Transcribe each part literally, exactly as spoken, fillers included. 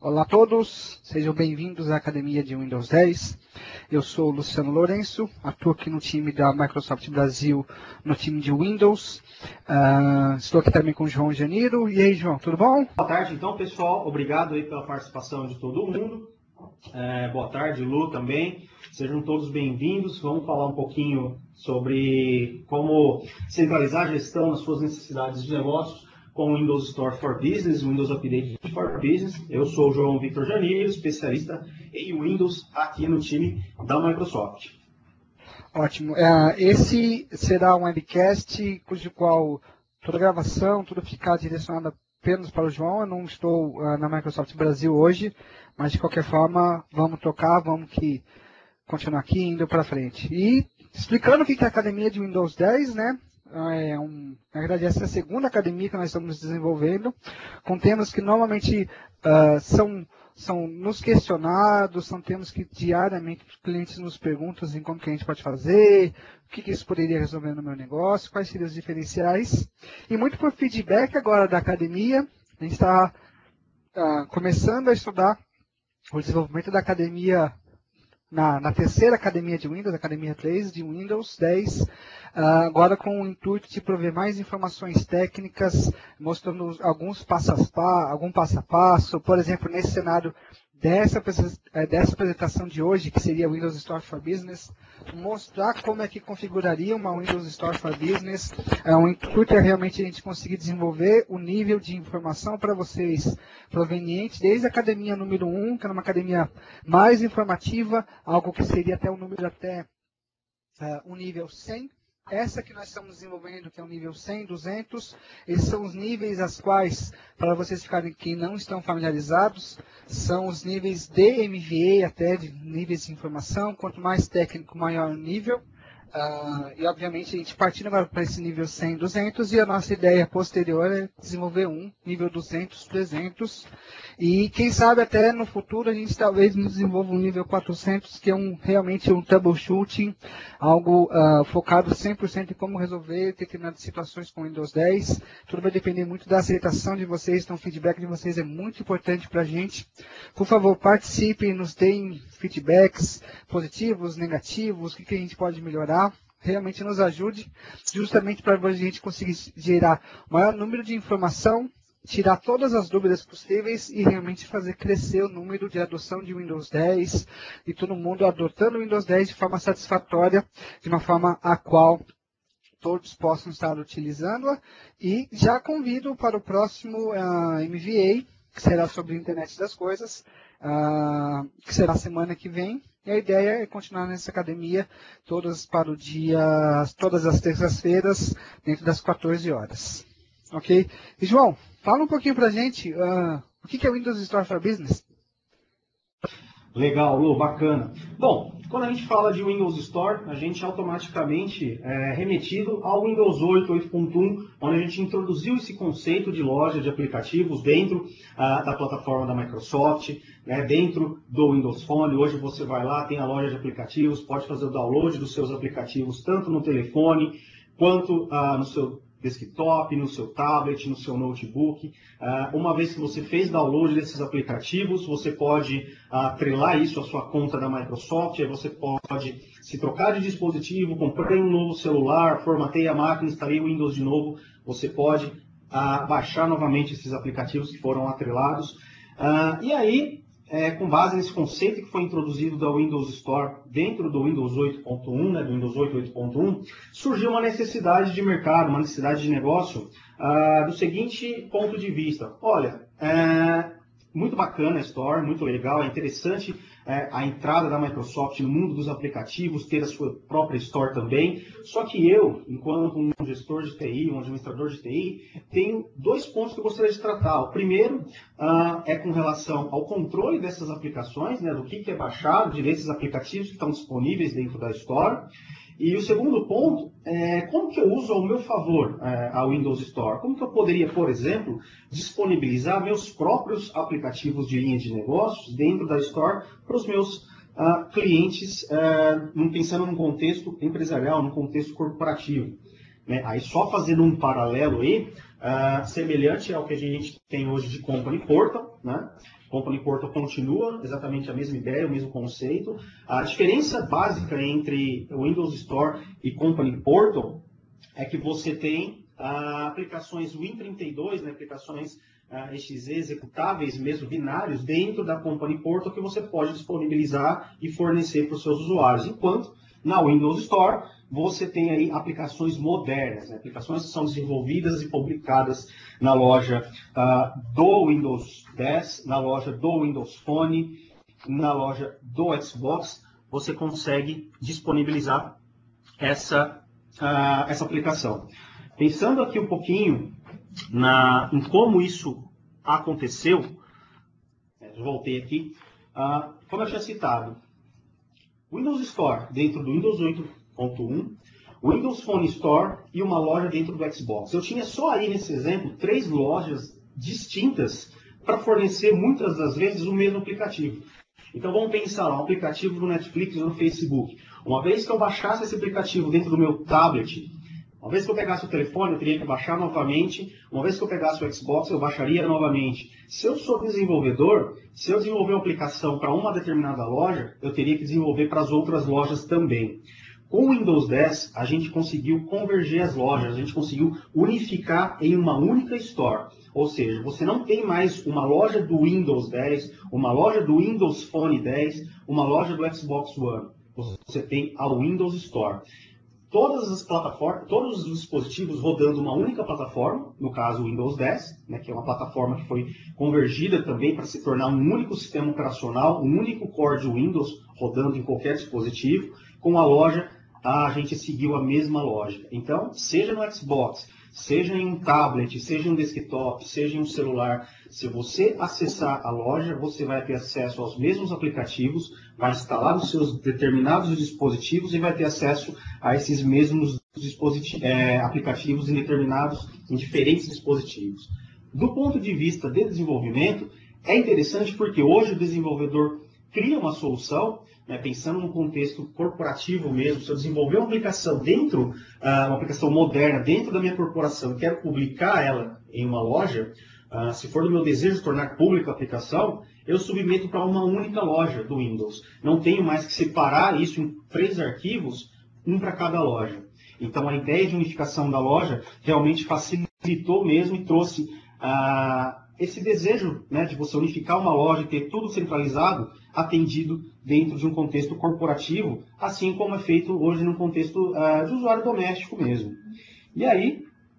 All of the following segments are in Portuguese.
Olá a todos, sejam bem-vindos à Academia de Windows dez. Eu sou o Luciano Lourenço, atuo aqui no time da Microsoft Brasil, no time de Windows. Uh, estou aqui também com o João Janeiro. E aí, João, tudo bom? Boa tarde, então, pessoal. Obrigado aí pela participação de todo mundo. É, boa tarde, Lu, também. Sejam todos bem-vindos. Vamos falar um pouquinho sobre como centralizar a gestão nas suas necessidades de negócios com o Windows Store for Business, Windows Update for Business. Eu sou o João Victor Janeiro, especialista em Windows aqui no time da Microsoft. Ótimo. Uh, esse será um webcast cujo qual toda a gravação, tudo fica direcionado apenas para o João. Eu não estou uh, na Microsoft Brasil hoje, mas de qualquer forma, vamos tocar, vamos que continuar aqui indo para frente. E explicando o que é a Academia de Windows dez, né? É um, na verdade, essa é a segunda academia que nós estamos desenvolvendo, com temas que normalmente uh, são, são nos questionados, são temas que diariamente os clientes nos perguntam em como que a gente pode fazer, o que, que isso poderia resolver no meu negócio, quais seriam os diferenciais. E muito por feedback agora da academia, a gente está uh, começando a estudar o desenvolvimento da academia Na, na terceira academia de Windows, academia três de Windows dez, uh, agora com o intuito de prover mais informações técnicas, mostrando alguns passo a passo, algum passo a passo, por exemplo, nesse cenário dessa, dessa apresentação de hoje, que seria o Windows Store for Business, mostrar como é que configuraria uma Windows Store for Business. Uh, o intuito é realmente a gente conseguir desenvolver o nível de informação para vocês proveniente desde a academia número um, que é uma academia mais informativa, algo que seria até o número até uh, o nível cem. Essa que nós estamos desenvolvendo, que é o nível cem, duzentos, esses são os níveis as quais, para vocês ficarem que não estão familiarizados, são os níveis de M V A, até de níveis de informação. Quanto mais técnico, maior o nível. Uh, e, obviamente, a gente partindo agora para esse nível cem, duzentos, e a nossa ideia posterior é desenvolver um nível duzentos, trezentos, e quem sabe até no futuro a gente talvez desenvolva um nível quatrocentos, que é um, realmente um troubleshooting, algo uh, focado cem por cento em como resolver determinadas situações com o Windows dez. Tudo vai depender muito da aceitação de vocês, então o feedback de vocês é muito importante para a gente. Por favor, participem, nos deem feedbacks positivos, negativos, o que, que a gente pode melhorar. Realmente nos ajude, justamente para a gente conseguir gerar o maior número de informação, tirar todas as dúvidas possíveis e realmente fazer crescer o número de adoção de Windows dez e todo mundo adotando o Windows dez de forma satisfatória, de uma forma a qual todos possam estar utilizando-a. E já convido para o próximo uh, M V A, que será sobre a Internet das Coisas, uh, que será semana que vem. E a ideia é continuar nessa academia todas para o dia, todas as terças-feiras, dentro das quatorze horas. Ok? E João, fala um pouquinho para a gente uh, o que é o Windows Store for Business. Legal, Lu, bacana. Bom, quando a gente fala de Windows Store, a gente automaticamente é remetido ao Windows oito, oito ponto um, onde a gente introduziu esse conceito de loja de aplicativos dentro ah, da plataforma da Microsoft, né, dentro do Windows Phone. Hoje você vai lá, tem a loja de aplicativos, pode fazer o download dos seus aplicativos, tanto no telefone, quanto ah, no seu desktop, no seu tablet, no seu notebook. Uh, uma vez que você fez download desses aplicativos, você pode uh, atrelar isso à sua conta da Microsoft, aí você pode se trocar de dispositivo, comprei um novo celular, formatei a máquina, instalei o Windows de novo, você pode uh, baixar novamente esses aplicativos que foram atrelados. Uh, e aí, É, com base nesse conceito que foi introduzido da Windows Store dentro do Windows oito ponto um, né, do Windows oito, oito ponto um, surgiu uma necessidade de mercado, uma necessidade de negócio uh, do seguinte ponto de vista. Olha, é, muito bacana a Store, muito legal, é interessante é, a entrada da Microsoft no mundo dos aplicativos, ter a sua própria Store também. Só que eu, enquanto um gestor de T I, um administrador de T I, tenho dois pontos que eu gostaria de tratar. O primeiro uh, é com relação ao controle dessas aplicações, né, do que, que é baixado, desses aplicativos que estão disponíveis dentro da Store. E o segundo ponto é como que eu uso ao meu favor é, a Windows Store. Como que eu poderia, por exemplo, disponibilizar meus próprios aplicativos de linha de negócios dentro da Store para os meus uh, clientes, uh, pensando num contexto empresarial, num contexto corporativo. Né? Aí só fazendo um paralelo aí, uh, semelhante ao que a gente tem hoje de Company Portal, né? Company Portal continua exatamente a mesma ideia, o mesmo conceito. A diferença básica entre o Windows Store e Company Portal é que você tem ah, aplicações Win trinta e dois, né, aplicações ah, exe executáveis, mesmo binários, dentro da Company Portal que você pode disponibilizar e fornecer para os seus usuários. Enquanto na Windows Store você tem aí aplicações modernas, né, aplicações que são desenvolvidas e publicadas na loja ah, do Windows dez, na loja do Windows Phone, na loja do Xbox. Você consegue disponibilizar essa Uh, essa aplicação. Pensando aqui um pouquinho na, em como isso aconteceu, eu voltei aqui, uh, como eu tinha citado, Windows Store dentro do Windows oito ponto um, Windows Phone Store e uma loja dentro do Xbox. Eu tinha só aí nesse exemplo três lojas distintas para fornecer muitas das vezes o mesmo aplicativo. Então vamos pensar lá, um aplicativo do Netflix ou do Facebook. Uma vez que eu baixasse esse aplicativo dentro do meu tablet, uma vez que eu pegasse o telefone, eu teria que baixar novamente. Uma vez que eu pegasse o Xbox, eu baixaria novamente. Se eu sou desenvolvedor, se eu desenvolver uma aplicação para uma determinada loja, eu teria que desenvolver para as outras lojas também. Com o Windows dez, a gente conseguiu converger as lojas, a gente conseguiu unificar em uma única Store. Ou seja, você não tem mais uma loja do Windows dez, uma loja do Windows Phone dez, uma loja do Xbox One. Você tem a Windows Store. Todas as plataformas, todos os dispositivos rodando uma única plataforma, no caso o Windows dez, né, que é uma plataforma que foi convergida também para se tornar um único sistema operacional, um único core de Windows rodando em qualquer dispositivo. Com a loja, a gente seguiu a mesma lógica. Então, seja no Xbox, seja em um tablet, seja em um desktop, seja em um celular, se você acessar a loja, você vai ter acesso aos mesmos aplicativos, vai instalar os seus determinados dispositivos e vai ter acesso a esses mesmos dispositivos, é, aplicativos em determinados, em diferentes dispositivos. Do ponto de vista de desenvolvimento, é interessante porque hoje o desenvolvedor cria uma solução, né, pensando no contexto corporativo mesmo. Se eu desenvolver uma aplicação dentro, uh, uma aplicação moderna dentro da minha corporação e quero publicar ela em uma loja, uh, se for do meu desejo tornar pública a aplicação, eu submeto para uma única loja do Windows. Não tenho mais que separar isso em três arquivos, um para cada loja. Então a ideia de unificação da loja realmente facilitou mesmo e trouxe uh, esse desejo, né, de você unificar uma loja e ter tudo centralizado, atendido dentro de um contexto corporativo, assim como é feito hoje no contexto uh, de usuário doméstico mesmo. E aí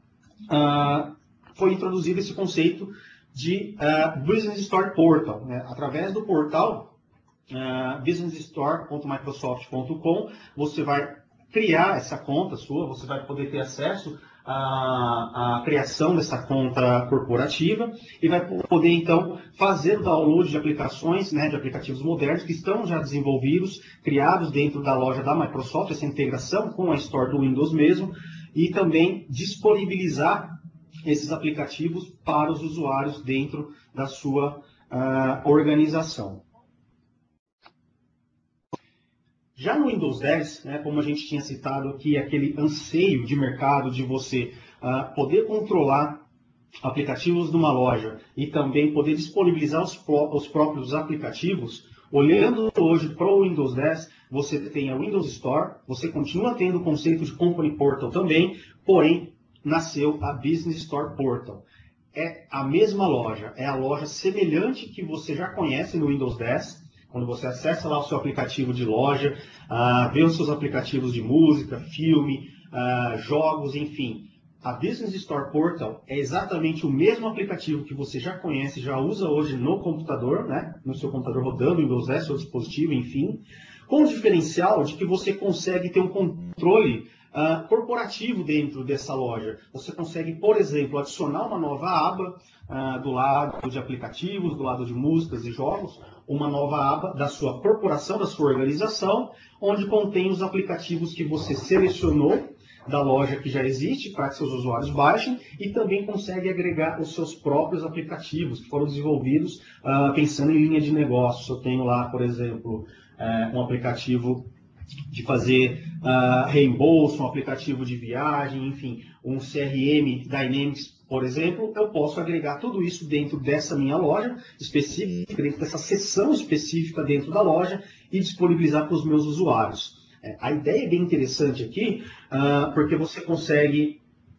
uh, foi introduzido esse conceito de uh, Business Store Portal. Né? Através do portal uh, business store ponto microsoft ponto com, você vai criar essa conta sua, você vai poder ter acesso A, a criação dessa conta corporativa e vai poder, então, fazer o download de aplicações, né, de aplicativos modernos que estão já desenvolvidos, criados dentro da loja da Microsoft, essa integração com a Store do Windows mesmo, e também disponibilizar esses aplicativos para os usuários dentro da sua uh, organização. Já no Windows dez, né, como a gente tinha citado aqui, aquele anseio de mercado de você uh, poder controlar aplicativos numa loja e também poder disponibilizar os, pró os próprios aplicativos, olhando hoje para o Windows dez, você tem a Windows Store, você continua tendo o conceito de Company Portal também, porém nasceu a Business Store Portal. É a mesma loja, é a loja semelhante que você já conhece no Windows dez, quando você acessa lá o seu aplicativo de loja, uh, vê os seus aplicativos de música, filme, uh, jogos, enfim. A Business Store Portal é exatamente o mesmo aplicativo que você já conhece, já usa hoje no computador, né? No seu computador rodando, Windows dez, seu dispositivo, enfim. Com o diferencial de que você consegue ter um controle uh, corporativo dentro dessa loja. Você consegue, por exemplo, adicionar uma nova aba uh, do lado de aplicativos, do lado de músicas e jogos, uma nova aba da sua corporação, da sua organização, onde contém os aplicativos que você selecionou da loja que já existe para que seus usuários baixem e também consegue agregar os seus próprios aplicativos que foram desenvolvidos uh, pensando em linha de negócio. Eu tenho lá, por exemplo, uh, um aplicativo de fazer uh, reembolso, um aplicativo de viagem, enfim, um C R M Dynamics Por exemplo, eu posso agregar tudo isso dentro dessa minha loja específica, dentro dessa seção específica dentro da loja e disponibilizar para os meus usuários. É, a ideia é bem interessante aqui, uh, porque você consegue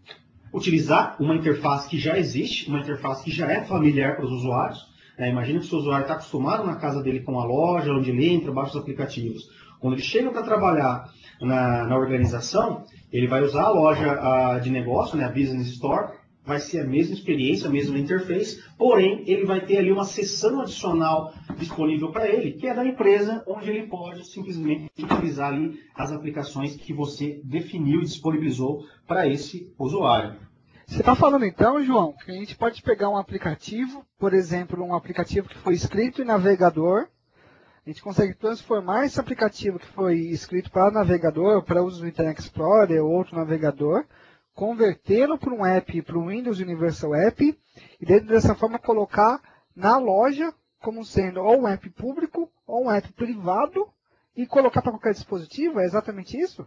utilizar uma interface que já existe, uma interface que já é familiar para os usuários. É, imagina que o seu usuário está acostumado na casa dele com a loja, onde ele entra, baixa os aplicativos. Quando ele chega para trabalhar na, na organização, ele vai usar a loja a, de negócio, né, a Business Store, vai ser a mesma experiência, a mesma interface, porém, ele vai ter ali uma seção adicional disponível para ele, que é da empresa, onde ele pode simplesmente utilizar ali as aplicações que você definiu e disponibilizou para esse usuário. Você está falando então, João, que a gente pode pegar um aplicativo, por exemplo, um aplicativo que foi escrito em navegador, a gente consegue transformar esse aplicativo que foi escrito para navegador, para uso do Internet Explorer ou outro navegador, convertê-lo para um app, para um Windows Universal App, e dentro dessa forma colocar na loja como sendo ou um app público ou um app privado e colocar para qualquer dispositivo? É exatamente isso?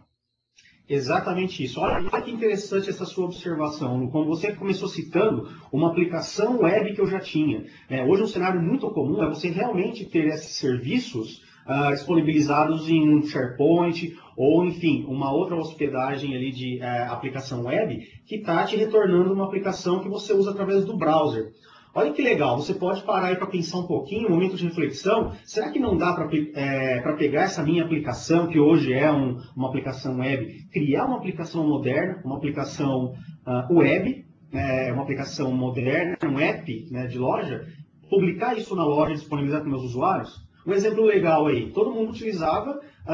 Exatamente isso. Olha, olha que interessante essa sua observação, Lu. Como você começou citando, uma aplicação web que eu já tinha. É, hoje um cenário muito comum é você realmente ter esses serviços uh, disponibilizados em um SharePoint ou, enfim, uma outra hospedagem ali de uh, aplicação web que está te retornando uma aplicação que você usa através do browser. Olha que legal, você pode parar aí para pensar um pouquinho, um momento de reflexão. Será que não dá para é, para pegar essa minha aplicação, que hoje é um, uma aplicação web, criar uma aplicação moderna, uma aplicação uh, web, é, uma aplicação moderna, um app, né, de loja, publicar isso na loja e disponibilizar para meus usuários? Um exemplo legal aí, todo mundo utilizava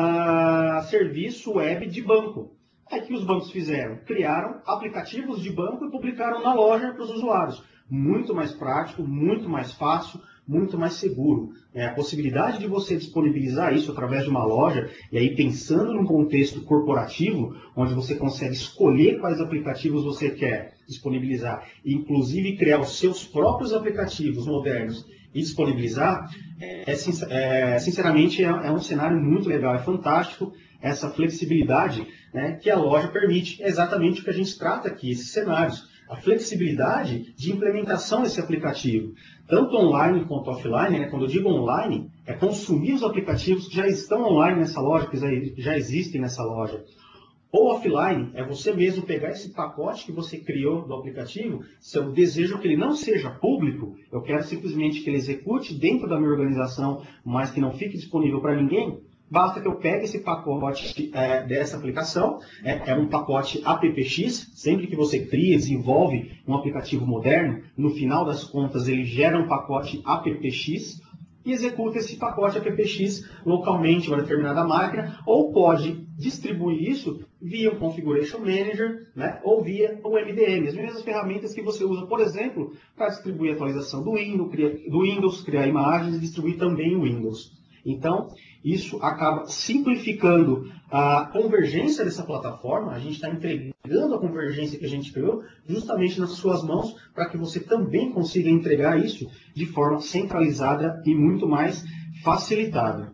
uh, serviço web de banco. Aí o que os bancos fizeram? Criaram aplicativos de banco e publicaram na loja para os usuários. Muito mais prático, muito mais fácil, muito mais seguro. É, a possibilidade de você disponibilizar isso através de uma loja, e aí pensando num contexto corporativo, onde você consegue escolher quais aplicativos você quer disponibilizar, e inclusive criar os seus próprios aplicativos modernos e disponibilizar, é, é, sinceramente é, é um cenário muito legal, é fantástico essa flexibilidade, né, que a loja permite. É exatamente o que a gente trata aqui, esses cenários. A flexibilidade de implementação desse aplicativo, tanto online quanto offline, né? Quando eu digo online, é consumir os aplicativos que já estão online nessa loja, que já, já existem nessa loja. Ou offline, é você mesmo pegar esse pacote que você criou do aplicativo, se eu desejo que ele não seja público, eu quero simplesmente que ele execute dentro da minha organização, mas que não fique disponível para ninguém, basta que eu pegue esse pacote é, dessa aplicação, é, é um pacote appx, sempre que você cria, desenvolve um aplicativo moderno, no final das contas ele gera um pacote appx e executa esse pacote appx localmente em uma determinada máquina, ou pode distribuir isso via um Configuration Manager, né, ou via o M D M, as mesmas ferramentas que você usa, por exemplo, para distribuir a atualização do Windows, criar, do Windows, criar imagens e distribuir também o Windows. Então, isso acaba simplificando a convergência dessa plataforma. A gente está entregando a convergência que a gente criou justamente nas suas mãos para que você também consiga entregar isso de forma centralizada e muito mais facilitada.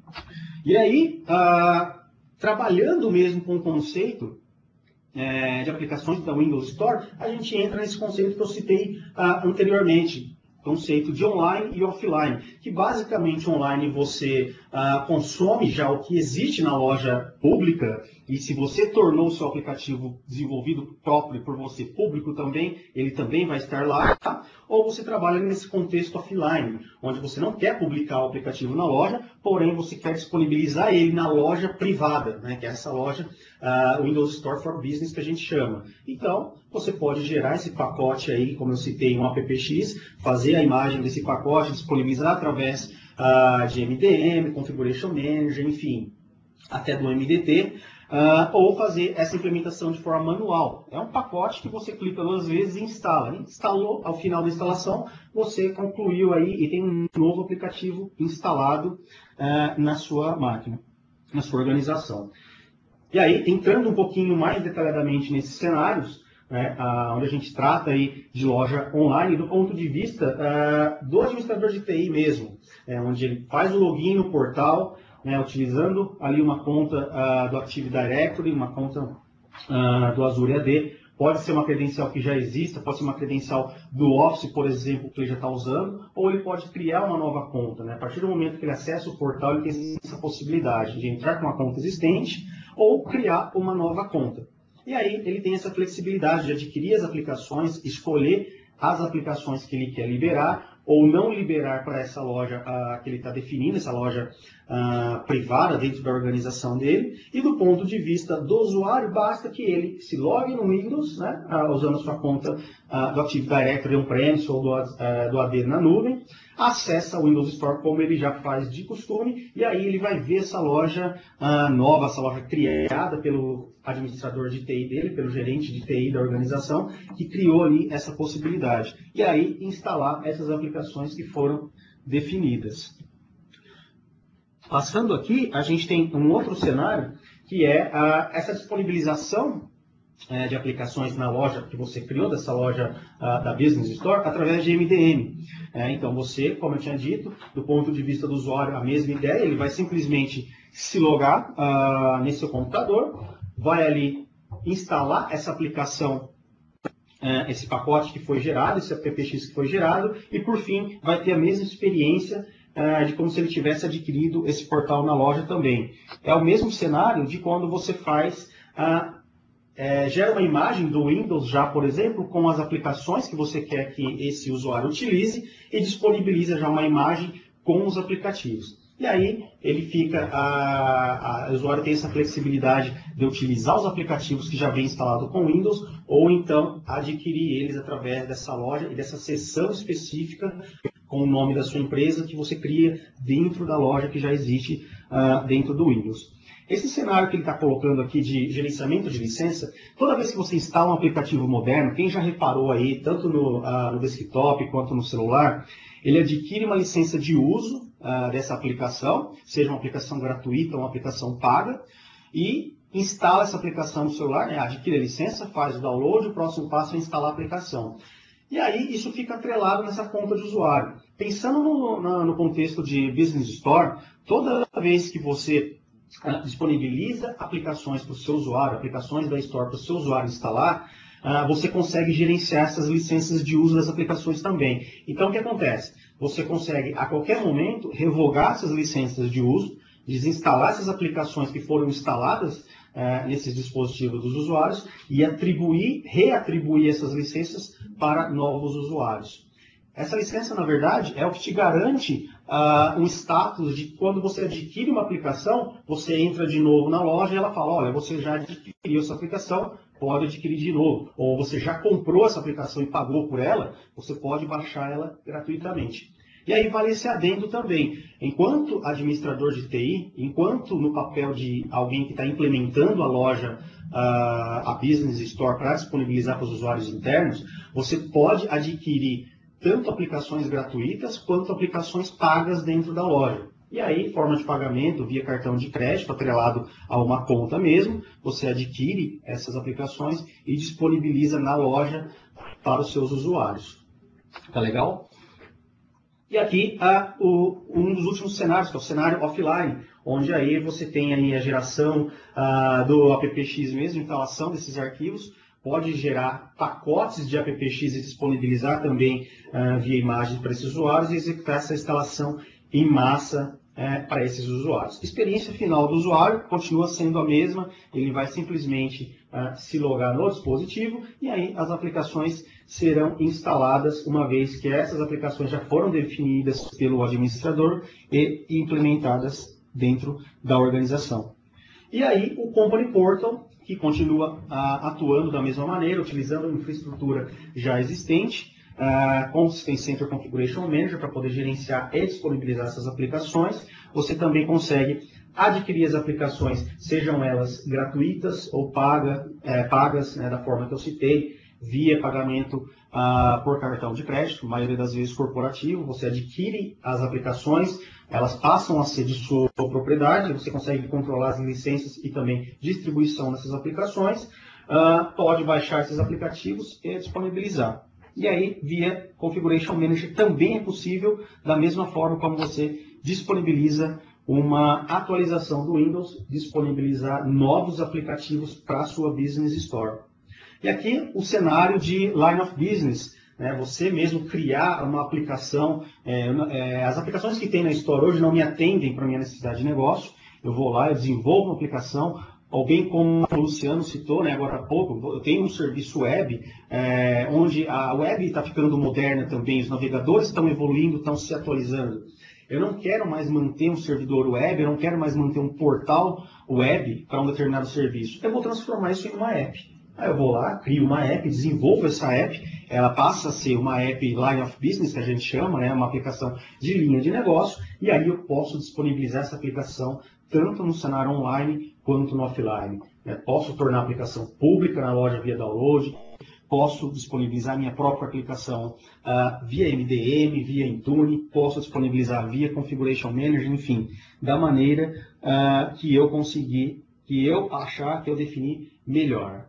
E aí, ah, trabalhando mesmo com o conceito é, de aplicações da Windows Store, a gente entra nesse conceito que eu citei ah, anteriormente, conceito de online e offline, que basicamente online você ah, consome já o que existe na loja pública, e se você tornou o seu aplicativo desenvolvido próprio por você público também, ele também vai estar lá, tá? Ou você trabalha nesse contexto offline, onde você não quer publicar o aplicativo na loja, porém você quer disponibilizar ele na loja privada, né? Que é essa loja uh, Windows Store for Business que a gente chama. Então, você pode gerar esse pacote aí, como eu citei, um appx, fazer a imagem desse pacote, disponibilizar através uh, de M D M, Configuration Manager, enfim, até do M D T, uh, ou fazer essa implementação de forma manual. É um pacote que você clica duas vezes e instala. Instalou, ao final da instalação, você concluiu aí e tem um novo aplicativo instalado uh, na sua máquina, na sua organização. E aí, entrando um pouquinho mais detalhadamente nesses cenários, né, uh, onde a gente trata aí de loja online do ponto de vista uh, do administrador de T I mesmo, é, onde ele faz o login no portal, né, utilizando ali uma conta uh, do Active Directory, uma conta uh, do Azure A D, Pode ser uma credencial que já exista, pode ser uma credencial do Office, por exemplo, que ele já está usando, ou ele pode criar uma nova conta, né? A partir do momento que ele acessa o portal, ele tem essa possibilidade de entrar com uma conta existente ou criar uma nova conta. E aí ele tem essa flexibilidade de adquirir as aplicações, escolher as aplicações que ele quer liberar ou não liberar para essa loja uh, que ele está definindo, essa loja uh, privada dentro da organização dele. E do ponto de vista do usuário, basta que ele se logue no Windows, né, uh, usando a sua conta uh, do Active Directory on-premise ou do, uh, do A D na nuvem, acessa o Windows Store como ele já faz de costume, e aí ele vai ver essa loja uh, nova, essa loja criada pelo administrador de T I dele, pelo gerente de T I da organização, que criou ali essa possibilidade. E aí instalar essas aplicações que foram definidas. Passando aqui, a gente tem um outro cenário, que é a, essa disponibilização é, de aplicações na loja que você criou, dessa loja a, da Business Store, através de M D M. É, então você, como eu tinha dito, do ponto de vista do usuário, a mesma ideia, ele vai simplesmente se logar uh, nesse seu computador, vai ali instalar essa aplicação, uh, esse pacote que foi gerado, esse app X que foi gerado, e por fim vai ter a mesma experiência uh, de como se ele tivesse adquirido esse portal na loja também. É o mesmo cenário de quando você faz, uh, é, gera uma imagem do Windows já, por exemplo, com as aplicações que você quer que esse usuário utilize e disponibiliza já uma imagem com os aplicativos. E aí ele fica, a, a, o usuário tem essa flexibilidade de utilizar os aplicativos que já vem instalado com Windows, ou então adquirir eles através dessa loja e dessa seção específica com o nome da sua empresa que você cria dentro da loja que já existe uh, dentro do Windows. Esse cenário que ele está colocando aqui de gerenciamento de licença, toda vez que você instala um aplicativo moderno, quem já reparou aí, tanto no, uh, no desktop quanto no celular, ele adquire uma licença de uso uh, dessa aplicação, seja uma aplicação gratuita ou uma aplicação paga, e instala essa aplicação no celular, né, adquire a licença, faz o download, o próximo passo é instalar a aplicação. E aí isso fica atrelado nessa conta de usuário. Pensando no, no, no contexto de Business Store, toda vez que você uh, disponibiliza aplicações para o seu usuário, aplicações da Store para o seu usuário instalar, Uh, você consegue gerenciar essas licenças de uso das aplicações também. Então, o que acontece? Você consegue, a qualquer momento, revogar essas licenças de uso, desinstalar essas aplicações que foram instaladas uh, nesses dispositivos dos usuários e atribuir, reatribuir essas licenças para novos usuários. Essa licença, na verdade, é o que te garante uh, um status de quando você adquire uma aplicação, você entra de novo na loja e ela fala, olha, você já adquiriu essa aplicação, pode adquirir de novo. Ou você já comprou essa aplicação e pagou por ela, você pode baixar ela gratuitamente. E aí vale esse adendo também. Enquanto administrador de T I, enquanto no papel de alguém que está implementando a loja, uh, a Business Store para disponibilizar para os usuários internos, você pode adquirir tanto aplicações gratuitas quanto aplicações pagas dentro da loja. E aí, forma de pagamento via cartão de crédito, atrelado a uma conta mesmo, você adquire essas aplicações e disponibiliza na loja para os seus usuários. Tá legal? E aqui ah, o, um dos últimos cenários, que é o cenário offline, onde aí você tem aí a geração ah, do app X mesmo, instalação desses arquivos, pode gerar pacotes de app X e disponibilizar também uh, via imagem para esses usuários e executar essa instalação em massa uh, para esses usuários. Experiência final do usuário continua sendo a mesma, ele vai simplesmente uh, se logar no dispositivo e aí as aplicações serão instaladas uma vez que essas aplicações já foram definidas pelo administrador e implementadas dentro da organização. E aí o Company Portal, que continua ah, atuando da mesma maneira, utilizando a infraestrutura já existente, ah, com o System Center Configuration Manager para poder gerenciar e disponibilizar essas aplicações. Você também consegue adquirir as aplicações, sejam elas gratuitas ou paga, é, pagas, né, da forma que eu citei, via pagamento ah, por cartão de crédito, a maioria das vezes corporativo. Você adquire as aplicações, elas passam a ser de sua propriedade, você consegue controlar as licenças e também distribuição dessas aplicações, uh, pode baixar esses aplicativos e disponibilizar. E aí, via Configuration Manager, também é possível, da mesma forma como você disponibiliza uma atualização do Windows, disponibilizar novos aplicativos para a sua Business Store. E aqui o cenário de line of business, né? Você mesmo criar uma aplicação, é, é, as aplicações que tem na Store hoje não me atendem para a minha necessidade de negócio, eu vou lá, eu desenvolvo uma aplicação, ou bem como o Luciano citou, né, agora há pouco, eu tenho um serviço web, é, onde a web está ficando moderna também, os navegadores estão evoluindo, estão se atualizando. Eu não quero mais manter um servidor web, eu não quero mais manter um portal web para um determinado serviço. Eu vou transformar isso em uma app. Aí eu vou lá, crio uma app, desenvolvo essa app, ela passa a ser uma app line of business, que a gente chama, né, uma aplicação de linha de negócio, e aí eu posso disponibilizar essa aplicação tanto no cenário online quanto no offline. Né? Posso tornar a aplicação pública na loja via download, posso disponibilizar minha própria aplicação uh, via M D M, via Intune, posso disponibilizar via Configuration Manager, enfim, da maneira uh, que eu conseguir, que eu achar, que eu definir melhor.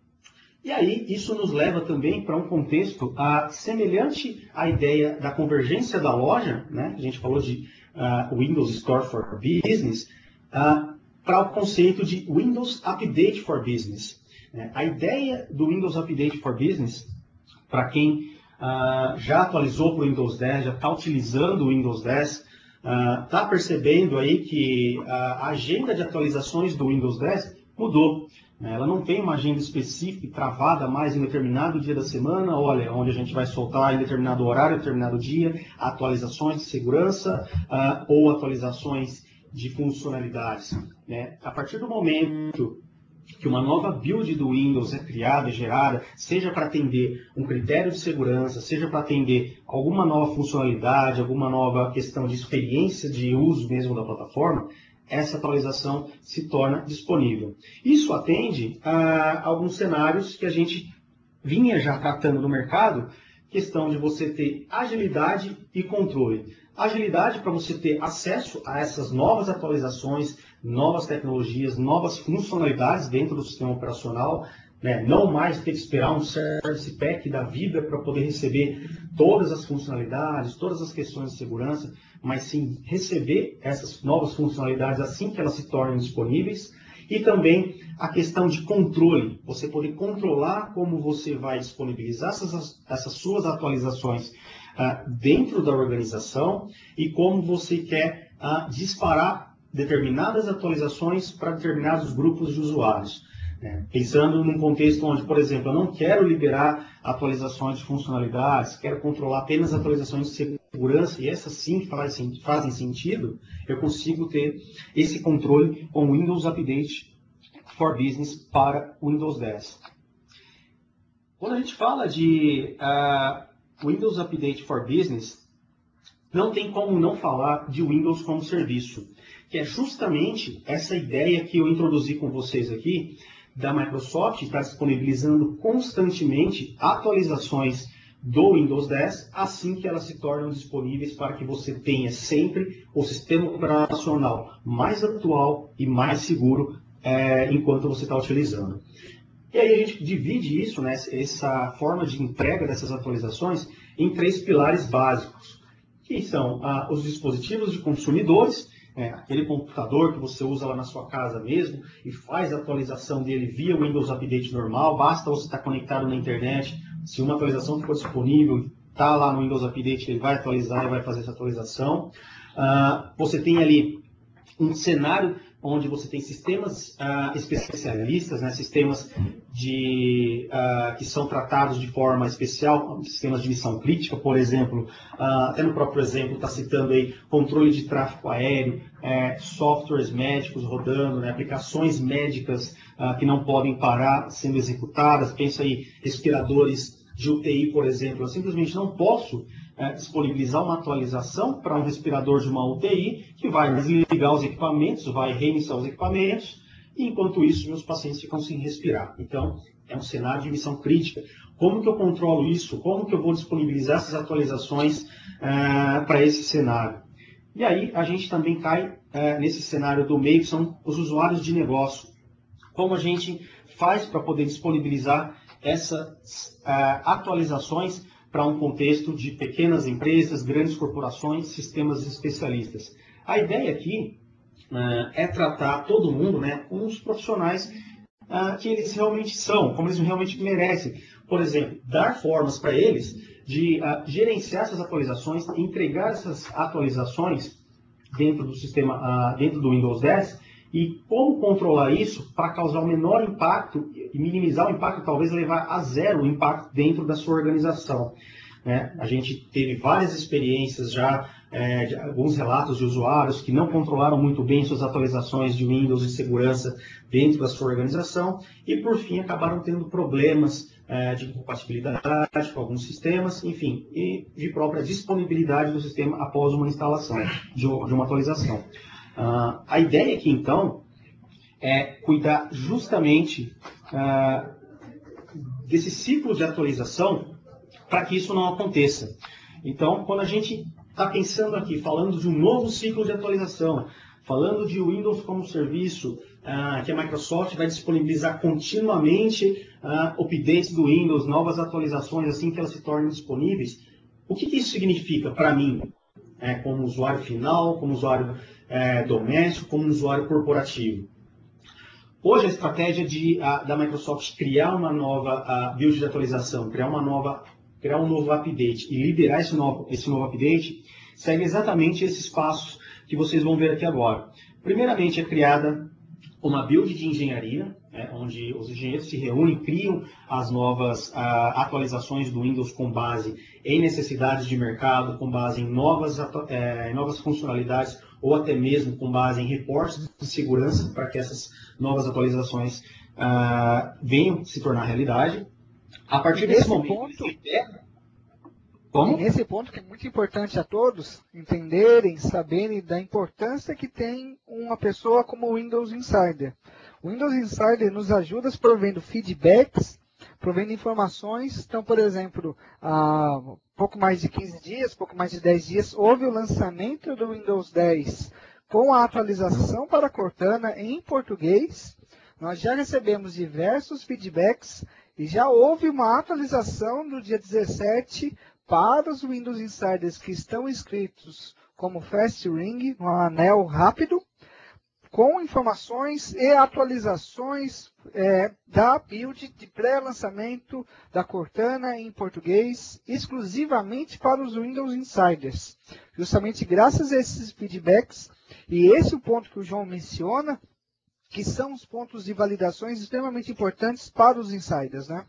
E aí, isso nos leva também para um contexto uh, semelhante à ideia da convergência da loja, né? A gente falou de uh, Windows Store for Business, uh, para o conceito de Windows Update for Business. A ideia do Windows Update for Business, para quem uh, já atualizou para o Windows dez, já está utilizando o Windows dez, está uh, percebendo aí que a agenda de atualizações do Windows dez mudou. Ela não tem uma agenda específica travada mais em determinado dia da semana, olha, onde a gente vai soltar em determinado horário, em determinado dia, atualizações de segurança uh, ou atualizações de funcionalidades. Né? A partir do momento que uma nova build do Windows é criada, gerada, seja para atender um critério de segurança, seja para atender alguma nova funcionalidade, alguma nova questão de experiência de uso mesmo da plataforma, essa atualização se torna disponível. Isso atende a alguns cenários que a gente vinha já tratando no mercado, questão de você ter agilidade e controle. Agilidade para você ter acesso a essas novas atualizações, novas tecnologias, novas funcionalidades dentro do sistema operacional, né? Não mais ter que esperar um Service Pack da vida para poder receber todas as funcionalidades, todas as questões de segurança, mas sim receber essas novas funcionalidades assim que elas se tornem disponíveis. E também a questão de controle, você poder controlar como você vai disponibilizar essas, essas suas atualizações uh, dentro da organização e como você quer uh, disparar determinadas atualizações para determinados grupos de usuários. Né? Pensando num contexto onde, por exemplo, eu não quero liberar atualizações de funcionalidades, quero controlar apenas atualizações de segurança, e essas sim fazem, fazem sentido, eu consigo ter esse controle com o Windows Update for Business para o Windows dez. Quando a gente fala de uh, Windows Update for Business, não tem como não falar de Windows como serviço, que é justamente essa ideia que eu introduzi com vocês aqui, da Microsoft estar disponibilizando constantemente atualizações do Windows dez, assim que elas se tornam disponíveis para que você tenha sempre o sistema operacional mais atual e mais seguro é, enquanto você está utilizando. E aí a gente divide isso, né, essa forma de entrega dessas atualizações, em três pilares básicos, que são ah, os dispositivos de consumidores, é, aquele computador que você usa lá na sua casa mesmo e faz a atualização dele via Windows Update normal, basta você estar conectado na internet. Se uma atualização for disponível, está lá no Windows Update, ele vai atualizar e vai fazer essa atualização. Uh, você tem ali um cenário onde você tem sistemas uh, especialistas, né, sistemas de, uh, que são tratados de forma especial, sistemas de missão crítica, por exemplo, uh, até no próprio exemplo está citando aí controle de tráfego aéreo, é, softwares médicos rodando, né, aplicações médicas uh, que não podem parar sendo executadas, pensa aí, respiradores de U T I, por exemplo, eu simplesmente não posso é, disponibilizar uma atualização para um respirador de uma U T I que vai desligar os equipamentos, vai reiniciar os equipamentos, e enquanto isso meus pacientes ficam sem respirar. Então, é um cenário de missão crítica. Como que eu controlo isso? Como que eu vou disponibilizar essas atualizações é, para esse cenário? E aí a gente também cai é, nesse cenário do meio, que são os usuários de negócio. Como a gente faz para poder disponibilizar essas uh, atualizações para um contexto de pequenas empresas, grandes corporações, sistemas especialistas. A ideia aqui uh, é tratar todo mundo, né, como os profissionais uh, que eles realmente são, como eles realmente merecem. Por exemplo, dar formas para eles de uh, gerenciar essas atualizações, entregar essas atualizações dentro do sistema, uh, dentro do Windows dez, e como controlar isso para causar o menor impacto e minimizar o impacto, talvez levar a zero o impacto dentro da sua organização. Né? A gente teve várias experiências já, é, de alguns relatos de usuários que não controlaram muito bem suas atualizações de Windows e segurança dentro da sua organização e, por fim, acabaram tendo problemas é, de incompatibilidade com alguns sistemas, enfim, e de própria disponibilidade do sistema após uma instalação de, de uma atualização. Uh, a ideia aqui, então, é cuidar justamente uh, desse ciclo de atualização para que isso não aconteça. Então, quando a gente está pensando aqui, falando de um novo ciclo de atualização, falando de Windows como serviço, uh, que a Microsoft vai disponibilizar continuamente uh, updates do Windows, novas atualizações, assim que elas se tornem disponíveis, o que, que isso significa para mim, é, como usuário final, como usuário é, doméstico, como usuário corporativo? Hoje a estratégia de, a, da Microsoft criar uma nova a, build de atualização, criar, uma nova, criar um novo update e liberar esse novo, esse novo update, segue exatamente esses passos que vocês vão ver aqui agora. Primeiramente é criada uma build de engenharia, é, onde os engenheiros se reúnem, criam as novas a, atualizações do Windows com base em necessidades de mercado, com base em novas, é, novas funcionalidades, ou até mesmo com base em reportes de segurança, para que essas novas atualizações uh, venham se tornar realidade. A partir desse momento... Ponto, Como? E nesse ponto que é muito importante a todos entenderem, saberem da importância que tem uma pessoa como o Windows Insider. O Windows Insider nos ajuda provendo feedbacks, provendo informações. Então, por exemplo, há pouco mais de quinze dias, pouco mais de dez dias, houve o lançamento do Windows dez com a atualização para a Cortana em português. Nós já recebemos diversos feedbacks e já houve uma atualização no dia dezessete para os Windows Insiders que estão inscritos como Fast Ring, um anel rápido, com informações e atualizações é, da build de pré-lançamento da Cortana em português, exclusivamente para os Windows Insiders. Justamente graças a esses feedbacks, e esse é o ponto que o João menciona, que são os pontos de validações extremamente importantes para os Insiders, né?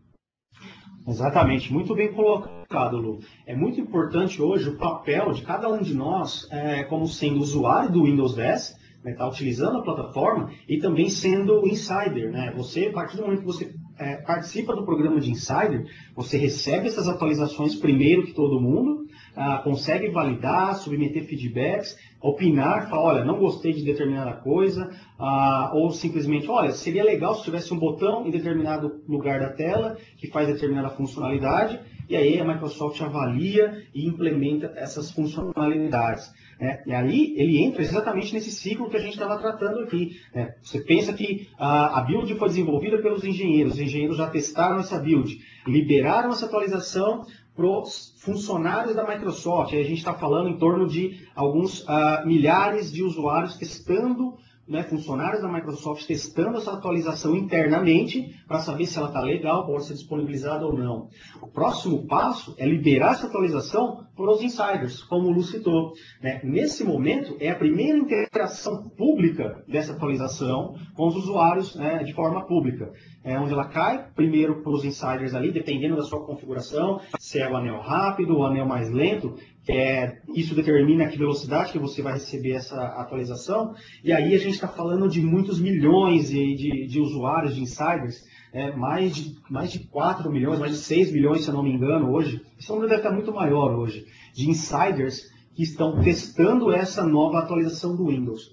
Exatamente, muito bem colocado, Lu. É muito importante hoje o papel de cada um de nós, é, como sendo usuário do Windows dez, está, né, utilizando a plataforma, e também sendo insider. Né? Você, a partir do momento que você é, participa do programa de insider, você recebe essas atualizações primeiro que todo mundo, ah, consegue validar, submeter feedbacks, opinar, falar, olha, não gostei de determinada coisa, ah, ou simplesmente, olha, seria legal se tivesse um botão em determinado lugar da tela que faz determinada funcionalidade, e aí a Microsoft avalia e implementa essas funcionalidades. Né? E aí ele entra exatamente nesse ciclo que a gente estava tratando aqui. Né? Você pensa que a, a build foi desenvolvida pelos engenheiros, os engenheiros já testaram essa build, liberaram essa atualização para os funcionários da Microsoft. Aí a gente está falando em torno de alguns uh, milhares de usuários testando, né, funcionários da Microsoft testando essa atualização internamente para saber se ela está legal, pode ser disponibilizada ou não. O próximo passo é liberar essa atualização para os insiders, como o Lu citou. Né? Nesse momento, é a primeira interação pública dessa atualização com os usuários, né, de forma pública. É onde ela cai primeiro para os insiders ali, dependendo da sua configuração, se é o anel rápido ou o anel mais lento, é, isso determina a que velocidade que você vai receber essa atualização, e aí a gente está falando de muitos milhões de, de, de usuários, de insiders, é, mais, de, mais de quatro milhões, mais de seis milhões, se eu não me engano, hoje. Esse número deve estar muito maior hoje, de insiders que estão testando essa nova atualização do Windows.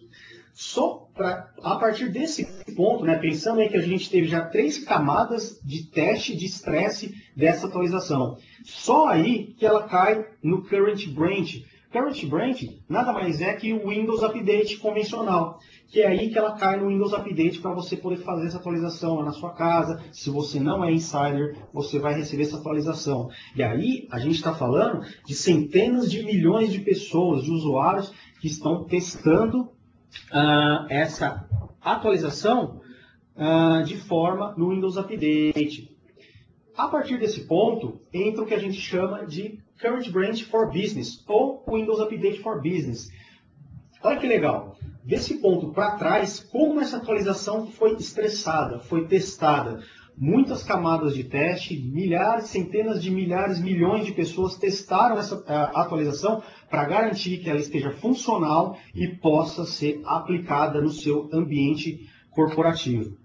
Só pra, a partir desse ponto, né, pensando aí que a gente teve já três camadas de teste de estresse dessa atualização. Só aí que ela cai no Current Branch. Current Branch nada mais é que o Windows Update convencional, que é aí que ela cai no Windows Update para você poder fazer essa atualização lá na sua casa. Se você não é insider, você vai receber essa atualização. E aí a gente está falando de centenas de milhões de pessoas, de usuários que estão testando Uh, essa atualização uh, de forma no Windows Update. A partir desse ponto, entra o que a gente chama de Current Branch for Business, ou Windows Update for Business. Olha que legal. Desse ponto para trás, como essa atualização foi estressada, foi testada. Muitas camadas de teste, milhares, centenas de milhares, milhões de pessoas testaram essa uh, atualização para garantir que ela esteja funcional e possa ser aplicada no seu ambiente corporativo.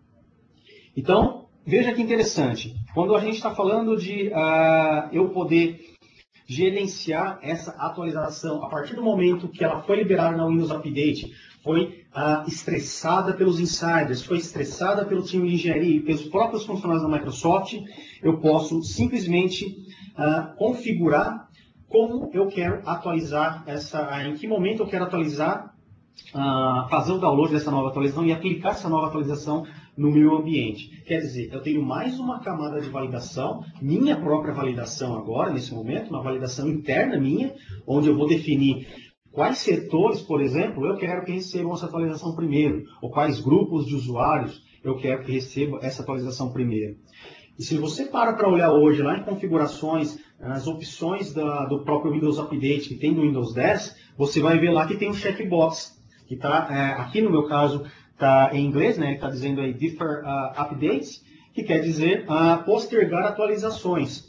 Então, veja que interessante. Quando a gente está falando de uh, eu poder gerenciar essa atualização a partir do momento que ela foi liberada na Windows Update, foi uh, estressada pelos insiders, foi estressada pelo time de engenharia e pelos próprios funcionários da Microsoft, eu posso simplesmente uh, configurar como eu quero atualizar essa, em que momento eu quero atualizar, uh, fazer o download dessa nova atualização e aplicar essa nova atualização no meu ambiente. Quer dizer, eu tenho mais uma camada de validação, minha própria validação agora, nesse momento, uma validação interna minha, onde eu vou definir quais setores, por exemplo, eu quero que recebam essa atualização primeiro, ou quais grupos de usuários eu quero que recebam essa atualização primeiro. E se você para para olhar hoje lá em configurações, as opções da, do próprio Windows Update que tem no Windows dez, você vai ver lá que tem um checkbox, que está, é, aqui no meu caso, está em inglês, né? Ele está dizendo aí Defer uh, Updates, que quer dizer uh, postergar atualizações.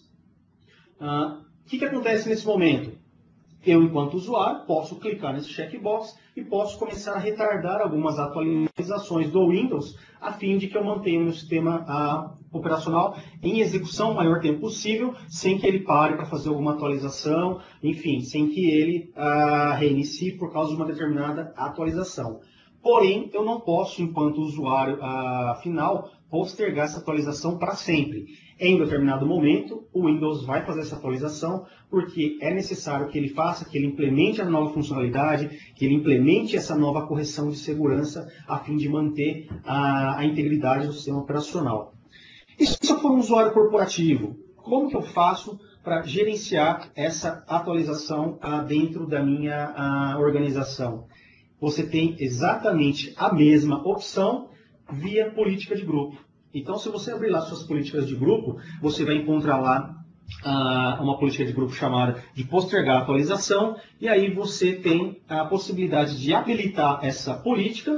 O uh, que, que acontece nesse momento? Eu, enquanto usuário, posso clicar nesse checkbox e posso começar a retardar algumas atualizações do Windows, a fim de que eu mantenha o meu sistema uh, operacional em execução o maior tempo possível, sem que ele pare para fazer alguma atualização, enfim, sem que ele uh, reinicie por causa de uma determinada atualização. Porém, eu não posso, enquanto usuário uh, final, postergar essa atualização para sempre. Em um determinado momento, o Windows vai fazer essa atualização, porque é necessário que ele faça, que ele implemente a nova funcionalidade, que ele implemente essa nova correção de segurança, a fim de manter a, a integridade do sistema operacional. E se eu for um usuário corporativo, como que eu faço para gerenciar essa atualização uh, dentro da minha uh, organização? Você tem exatamente a mesma opção via política de grupo. Então, se você abrir lá suas políticas de grupo, você vai encontrar lá uh, uma política de grupo chamada de postergar a atualização, e aí você tem a possibilidade de habilitar essa política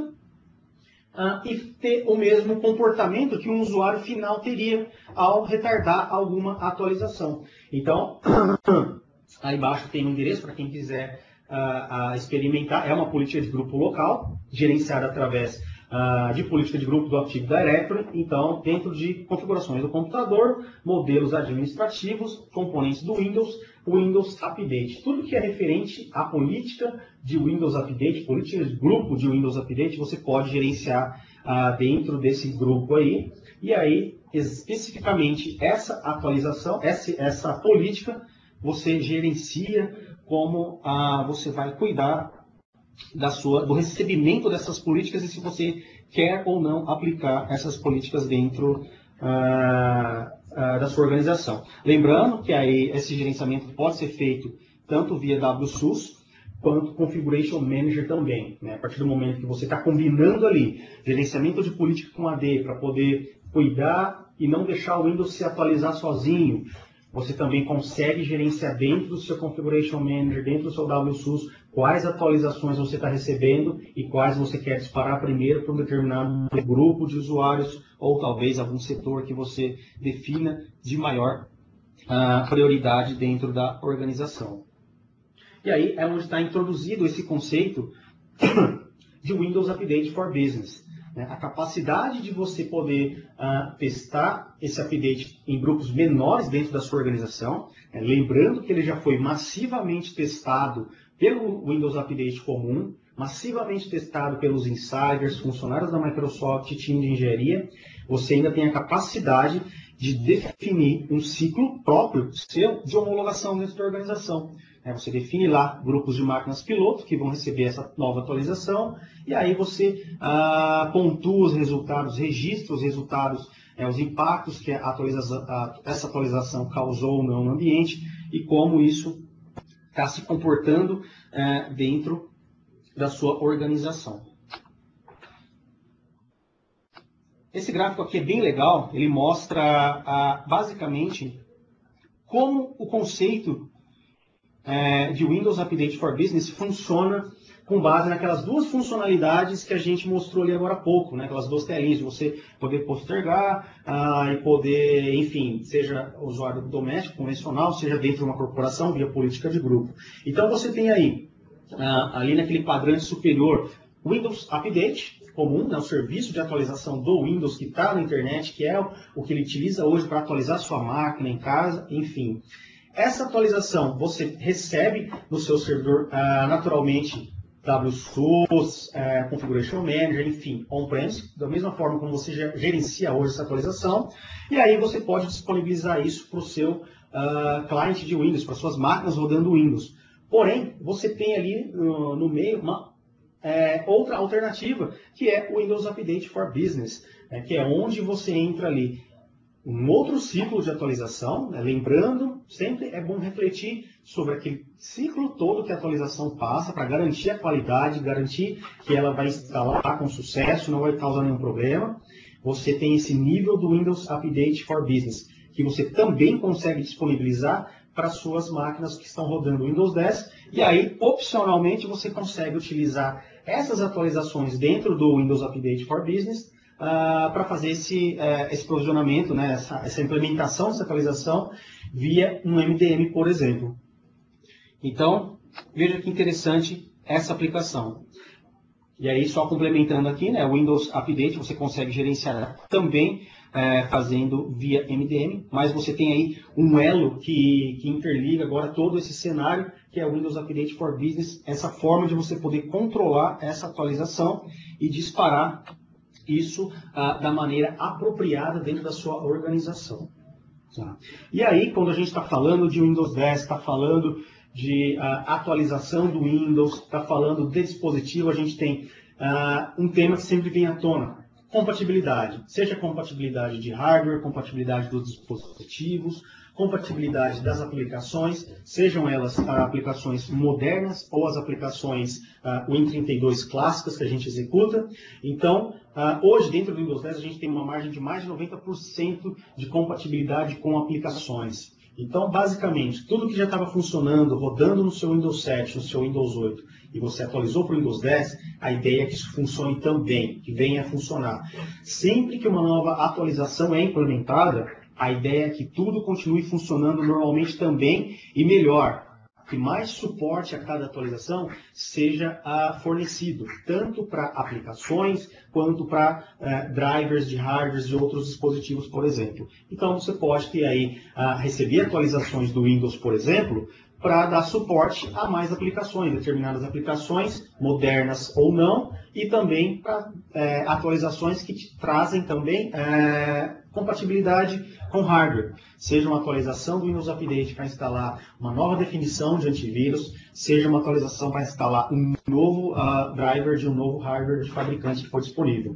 uh, e ter o mesmo comportamento que um usuário final teria ao retardar alguma atualização. Então, aí embaixo tem um endereço para quem quiser uh, uh, experimentar. É uma política de grupo local, gerenciada através Uh, de política de grupo do Active Directory, então, dentro de configurações do computador, modelos administrativos, componentes do Windows, Windows Update. Tudo que é referente à política de Windows Update, política de grupo de Windows Update, você pode gerenciar uh, dentro desse grupo aí. E aí, especificamente, essa atualização, essa, essa política, você gerencia como uh, você vai cuidar Da sua, do recebimento dessas políticas e se você quer ou não aplicar essas políticas dentro uh, uh, da sua organização. Lembrando que aí esse gerenciamento pode ser feito tanto via W S U S quanto Configuration Manager também. Né? A partir do momento que você está combinando ali gerenciamento de política com A D para poder cuidar e não deixar o Windows se atualizar sozinho, você também consegue gerenciar dentro do seu Configuration Manager, dentro do seu W S U S, quais atualizações você está recebendo e quais você quer disparar primeiro para um determinado grupo de usuários ou talvez algum setor que você defina de maior uh, prioridade dentro da organização. E aí é onde está introduzido esse conceito de Windows Update for Business. A capacidade de você poder uh, testar esse update em grupos menores dentro da sua organização, né? Lembrando que ele já foi massivamente testado pelo Windows Update comum, massivamente testado pelos insiders, funcionários da Microsoft, time de engenharia. Você ainda tem a capacidade de definir um ciclo próprio seu de homologação dentro da organização. Você define lá grupos de máquinas piloto que vão receber essa nova atualização e aí você ah, pontua os resultados, registra os resultados, é, os impactos que a atualização, a, essa atualização causou ou não no ambiente e como isso está se comportando é, dentro da sua organização. esse gráfico aqui é bem legal, ele mostra ah, basicamente como o conceito é, de Windows Update for Business funciona com base naquelas duas funcionalidades que a gente mostrou ali agora há pouco, né? Aquelas duas telinhas, de você poder postergar ah, e poder, enfim, seja usuário doméstico, convencional, seja dentro de uma corporação, via política de grupo. Então você tem aí, ah, ali naquele quadrante superior, Windows Update comum, né? O serviço de atualização do Windows que está na internet, que é o que ele utiliza hoje para atualizar sua máquina em casa, enfim. Essa atualização você recebe no seu servidor ah, naturalmente W S U S, é, Configuration Manager, enfim, on-premise, da mesma forma como você gerencia hoje essa atualização, e aí você pode disponibilizar isso para o seu uh, cliente de Windows, para suas máquinas rodando Windows. Porém, você tem ali no, no meio uma é, outra alternativa, que é o Windows Update for Business, é, que é onde você entra ali um outro ciclo de atualização, né? Lembrando, sempre é bom refletir sobre aquele ciclo todo que a atualização passa para garantir a qualidade, garantir que ela vai instalar com sucesso, não vai causar nenhum problema. Você tem esse nível do Windows Update for Business, que você também consegue disponibilizar para suas máquinas que estão rodando Windows dez, e aí, opcionalmente, você consegue utilizar essas atualizações dentro do Windows Update for Business, Uh, para fazer esse, uh, esse provisionamento, né, essa, essa implementação dessa atualização via um M D M, por exemplo. Então, veja que interessante essa aplicação. E aí, só complementando aqui, né, o Windows Update você consegue gerenciar também uh, fazendo via M D M, mas você tem aí um elo que, que interliga agora todo esse cenário, que é o Windows Update for Business, essa forma de você poder controlar essa atualização e disparar isso ah, da maneira apropriada dentro da sua organização. Tá? E aí, quando a gente está falando de Windows dez, está falando de ah, atualização do Windows, está falando de dispositivo, a gente tem ah, um tema que sempre vem à tona: compatibilidade. Seja compatibilidade de hardware, compatibilidade dos dispositivos, compatibilidade das aplicações, sejam elas ah, aplicações modernas ou as aplicações ah, Win trinta e dois clássicas que a gente executa. Então, ah, hoje, dentro do Windows dez, a gente tem uma margem de mais de noventa por cento de compatibilidade com aplicações. Então, basicamente, tudo que já estava funcionando, rodando no seu Windows sete, no seu Windows oito, e você atualizou para o Windows dez, a ideia é que isso funcione também, que venha a funcionar. Sempre que uma nova atualização é implementada, a ideia é que tudo continue funcionando normalmente também e melhor, que mais suporte a cada atualização seja uh, fornecido, tanto para aplicações quanto para uh, drivers de hardware e outros dispositivos, por exemplo. Então você pode ter aí, uh, receber atualizações do Windows, por exemplo, para dar suporte a mais aplicações, determinadas aplicações, modernas ou não, e também para é, atualizações que te trazem também é, compatibilidade com hardware. Seja uma atualização do Windows Update para instalar uma nova definição de antivírus, seja uma atualização para instalar um novo uh, driver de um novo hardware de fabricante que for disponível.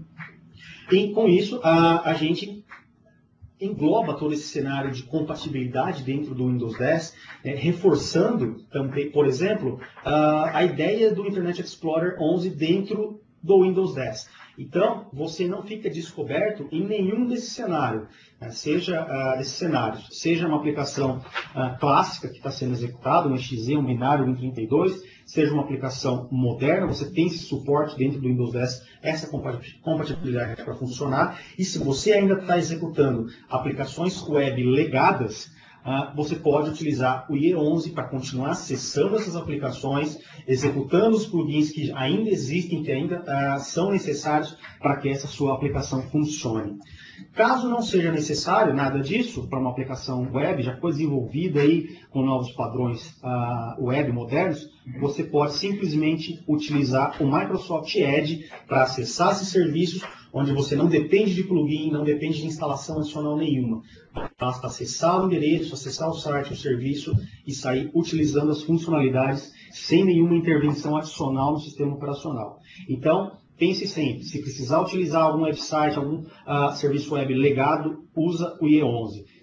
E com isso, uh, a gente engloba todo esse cenário de compatibilidade dentro do Windows dez, né, reforçando também, por exemplo, uh, a ideia do Internet Explorer onze dentro do Windows dez. Então, você não fica descoberto em nenhum desse cenário, né, seja uh, desses cenários, seja uma aplicação uh, clássica que está sendo executada, um E X E, um binário, um Win trinta e dois, seja uma aplicação moderna, você tem esse suporte dentro do Windows dez, essa compatibilidade para funcionar. E se você ainda está executando aplicações web legadas, uh, você pode utilizar o I E onze para continuar acessando essas aplicações, executando os plugins que ainda existem, que ainda uh, são necessários para que essa sua aplicação funcione. Caso não seja necessário nada disso para uma aplicação web, já foi desenvolvida aí com novos padrões uh, web modernos, você pode simplesmente utilizar o Microsoft Edge para acessar esses serviços, onde você não depende de plugin, não depende de instalação adicional nenhuma. Basta acessar o endereço, acessar o site, o serviço e sair utilizando as funcionalidades sem nenhuma intervenção adicional no sistema operacional. Então, pense sempre, se precisar utilizar algum website, algum uh, serviço web legado, usa o I E onze.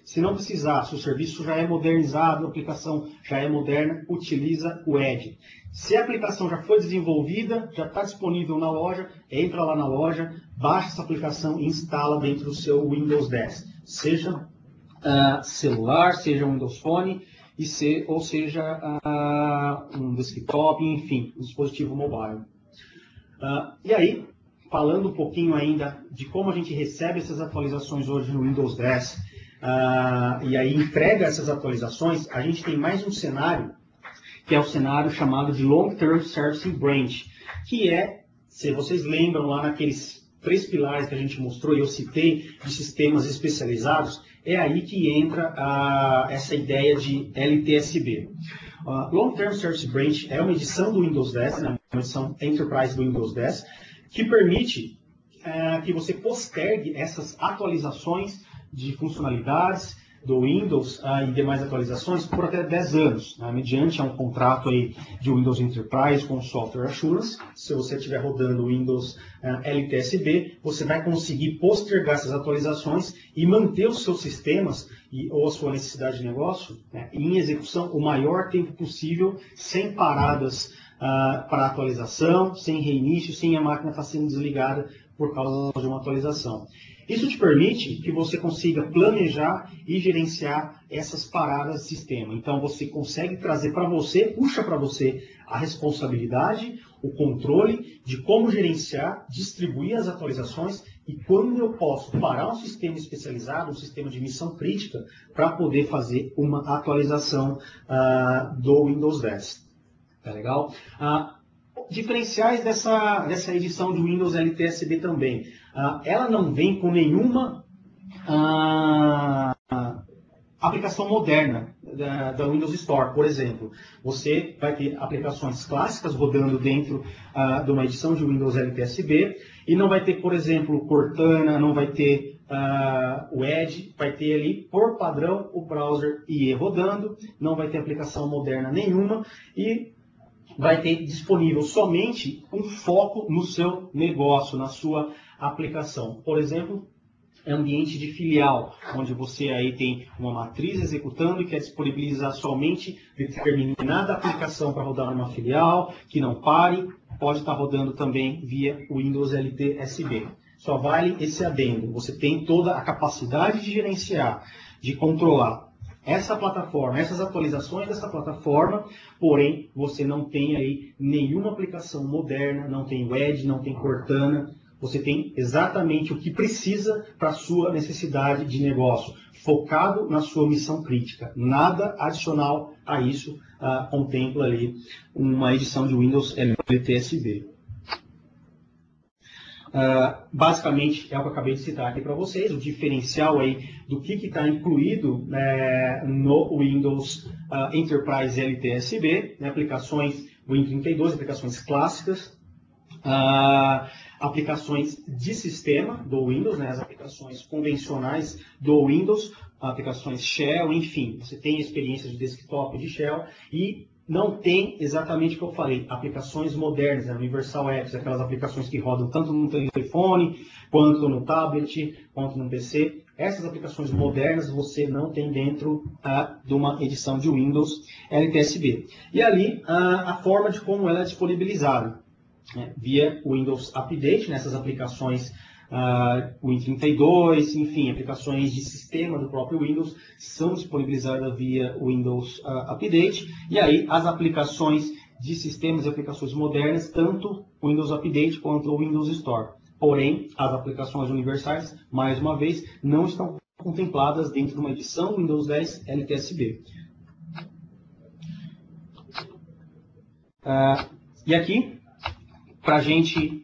Se não precisar, se o serviço já é modernizado, a aplicação já é moderna, utiliza o Edge. Se a aplicação já foi desenvolvida, já está disponível na loja, entra lá na loja, baixa essa aplicação e instala dentro do seu Windows dez. Seja uh, celular, seja um Windows Phone, e se, ou seja uh, um desktop, enfim, um dispositivo mobile. Uh, e aí, falando um pouquinho ainda de como a gente recebe essas atualizações hoje no Windows dez, uh, e aí entrega essas atualizações, a gente tem mais um cenário, que é o cenário chamado de Long Term Service Branch, que é, se vocês lembram lá naqueles três pilares que a gente mostrou e eu citei de sistemas especializados, é aí que entra uh, essa ideia de L T S B. Uh, Long Term Service Branch é uma edição do Windows dez, né, uma edição Enterprise do Windows dez, que permite uh, que você postergue essas atualizações de funcionalidades do Windows uh, e demais atualizações por até dez anos, né, mediante um contrato aí de Windows Enterprise com Software Assurance. Se você estiver rodando o Windows uh, L T S B, você vai conseguir postergar essas atualizações e manter os seus sistemas e, ou a sua necessidade de negócio, né, em execução o maior tempo possível, sem paradas uh, para atualização, sem reinício, sem a máquina estar sendo desligada por causa de uma atualização. Isso te permite que você consiga planejar e gerenciar essas paradas de sistema. Então, você consegue trazer para você, puxa para você a responsabilidade, o controle de como gerenciar, distribuir as atualizações e quando eu posso parar um sistema especializado, um sistema de missão crítica, para poder fazer uma atualização uh, do Windows dez. Tá legal? Uh, Diferenciais dessa, dessa edição do Windows L T S B também. Uh, ela não vem com nenhuma uh, aplicação moderna da, da Windows Store, por exemplo. Você vai ter aplicações clássicas rodando dentro uh, de uma edição de Windows L T S B e não vai ter, por exemplo, Cortana, não vai ter uh, o Edge, vai ter ali, por padrão, o browser I E rodando, não vai ter aplicação moderna nenhuma e vai ter disponível somente um foco no seu negócio, na sua aplicação. Por exemplo, ambiente de filial, onde você aí tem uma matriz executando e quer disponibilizar somente determinada aplicação para rodar numa filial, que não pare, pode estar rodando também via Windows L T S B. Só vale esse adendo. Você tem toda a capacidade de gerenciar, de controlar essa plataforma, essas atualizações dessa plataforma, porém você não tem aí nenhuma aplicação moderna, não tem o Edge, não tem Cortana, você tem exatamente o que precisa para a sua necessidade de negócio, focado na sua missão crítica. Nada adicional a isso uh, contempla ali uma edição de Windows L T S B. Uh, basicamente é o que eu acabei de citar aqui para vocês, o diferencial aí do que está incluído né, no Windows uh, Enterprise L T S B, né, aplicações Win trinta e dois, aplicações clássicas, uh, aplicações de sistema do Windows, né, as aplicações convencionais do Windows, aplicações Shell, enfim, você tem experiência de desktop de Shell e não tem exatamente o que eu falei, aplicações modernas, né, Universal Apps, aquelas aplicações que rodam tanto no telefone, quanto no tablet, quanto no P C. Essas aplicações modernas você não tem dentro ah, de uma edição de Windows L T S B. E ali ah, a forma de como ela é disponibilizada, né, via Windows Update, nessas aplicações Uh, Win trinta e dois, enfim, aplicações de sistema do próprio Windows são disponibilizadas via Windows uh, Update, e aí as aplicações de sistemas e aplicações modernas, tanto o Windows Update quanto o Windows Store. Porém, as aplicações universais, mais uma vez, não estão contempladas dentro de uma edição Windows dez L T S B. Uh, e aqui, para a gente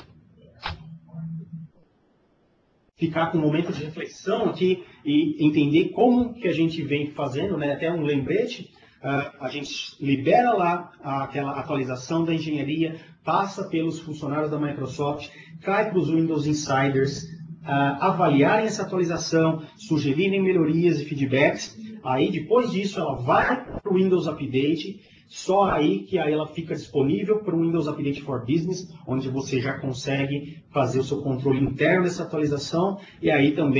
ficar com um momento de reflexão aqui e entender como que a gente vem fazendo, né? Até um lembrete, uh, a gente libera lá aquela atualização da engenharia, passa pelos funcionários da Microsoft, cai para os Windows Insiders, uh, avaliarem essa atualização, sugerirem melhorias e feedbacks. Aí, depois disso, ela vai para o Windows Update, só aí que aí ela fica disponível para o Windows Update for Business, onde você já consegue fazer o seu controle interno dessa atualização e aí também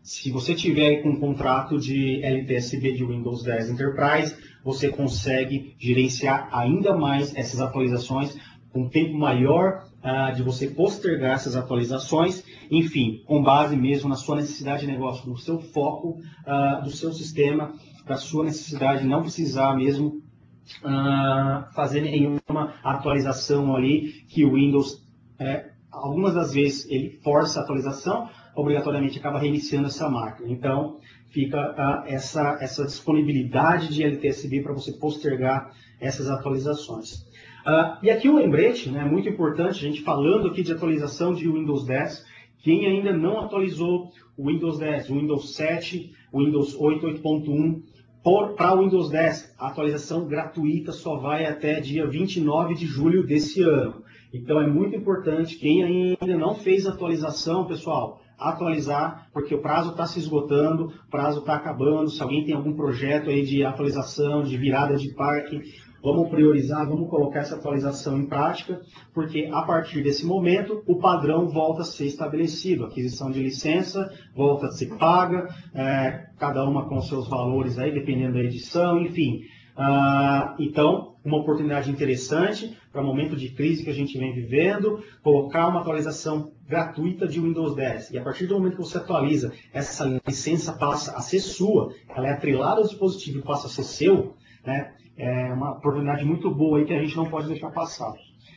se você tiver com um contrato de L T S B de Windows dez Enterprise, você consegue gerenciar ainda mais essas atualizações, com um tempo maior uh, de você postergar essas atualizações, enfim, com base mesmo na sua necessidade de negócio, no seu foco uh, do seu sistema, da sua necessidade de não precisar mesmo uh, fazer nenhuma atualização ali, que o Windows, é, algumas das vezes, ele força a atualização, obrigatoriamente acaba reiniciando essa máquina. Então, fica uh, essa, essa disponibilidade de L T S B para você postergar essas atualizações. Uh, e aqui um lembrete, né, muito importante, a gente falando aqui de atualização de Windows dez, quem ainda não atualizou o Windows dez, o Windows sete, o Windows oito, oito ponto um, para o Windows dez, a atualização gratuita só vai até dia vinte e nove de julho desse ano. Então é muito importante, quem ainda não fez a atualização, pessoal, atualizar, porque o prazo está se esgotando, o prazo está acabando. Se alguém tem algum projeto aí de atualização, de virada de parque, vamos priorizar, vamos colocar essa atualização em prática, porque a partir desse momento o padrão volta a ser estabelecido. A aquisição de licença volta a ser paga, é, cada uma com seus valores aí, dependendo da edição, enfim. Ah, então, uma oportunidade interessante para o momento de crise que a gente vem vivendo, colocar uma atualização gratuita de Windows dez. E a partir do momento que você atualiza, essa licença passa a ser sua, ela é atrelada ao dispositivo e passa a ser seu, né? É uma oportunidade muito boa aí que a gente não pode deixar passar.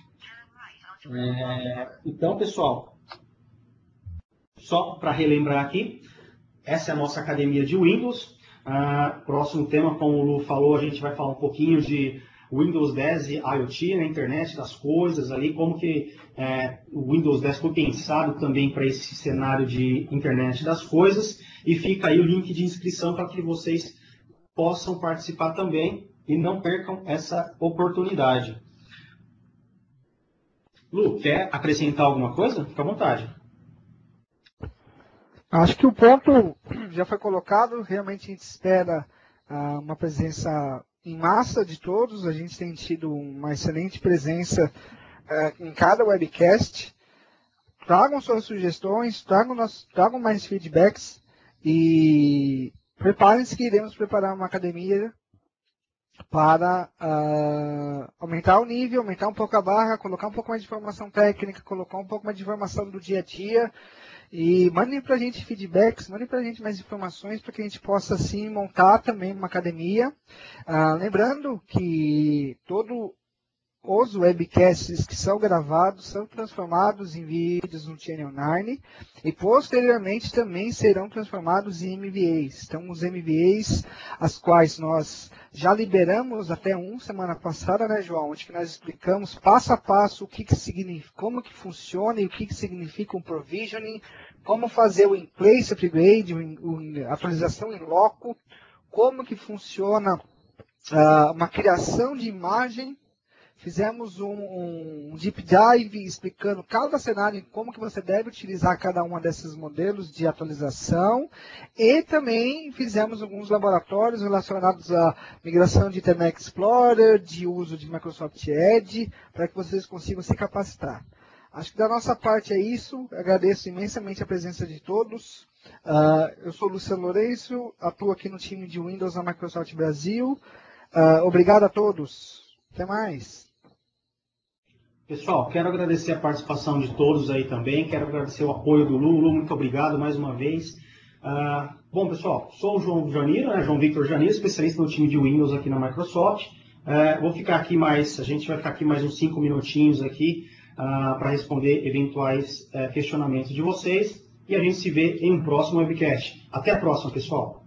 É, então, pessoal, só para relembrar aqui, essa é a nossa academia de Windows. Ah, próximo tema, como o Lu falou, a gente vai falar um pouquinho de Windows dez e IoT, na internet das coisas, ali, como que é, o Windows dez foi pensado também para esse cenário de internet das coisas. E fica aí o link de inscrição para que vocês possam participar também e não percam essa oportunidade. Lu, quer acrescentar alguma coisa? Fica à vontade. Acho que o ponto já foi colocado, realmente a gente espera uh, uma presença em massa de todos, a gente tem tido uma excelente presença uh, em cada webcast. Tragam suas sugestões, tragam, nosso, tragam mais feedbacks e preparem-se que iremos preparar uma academia para uh, aumentar o nível, aumentar um pouco a barra, colocar um pouco mais de informação técnica, colocar um pouco mais de informação do dia a dia. E mandem para a gente feedbacks, mandem para a gente mais informações para que a gente possa, assim, montar também uma academia. Ah, lembrando que todos os webcasts que são gravados são transformados em vídeos no Channel nove e posteriormente também serão transformados em M V As. Então, os M V As, as quais nós já liberamos até um semana passada, né, João? Onde que nós explicamos passo a passo o que, que significa, como que funciona e o que, que significa um provisioning, como fazer o in-place upgrade, a atualização em loco, como que funciona uh, uma criação de imagem. Fizemos um, um deep dive explicando cada cenário e como que você deve utilizar cada um desses modelos de atualização. E também fizemos alguns laboratórios relacionados à migração de Internet Explorer, de uso de Microsoft Edge, para que vocês consigam se capacitar. Acho que da nossa parte é isso. Agradeço imensamente a presença de todos. Uh, eu sou o Luciano Lourenço, atuo aqui no time de Windows da Microsoft Brasil. Uh, obrigado a todos. Até mais. Pessoal, quero agradecer a participação de todos aí também, quero agradecer o apoio do Lulu, muito obrigado mais uma vez. Uh, bom, pessoal, sou o João Janeiro, né, João Victor Janeiro, especialista no time de Windows aqui na Microsoft. Uh, vou ficar aqui mais, a gente vai ficar aqui mais uns cinco minutinhos aqui uh, para responder eventuais uh, questionamentos de vocês e a gente se vê em um próximo webcast. Até a próxima, pessoal.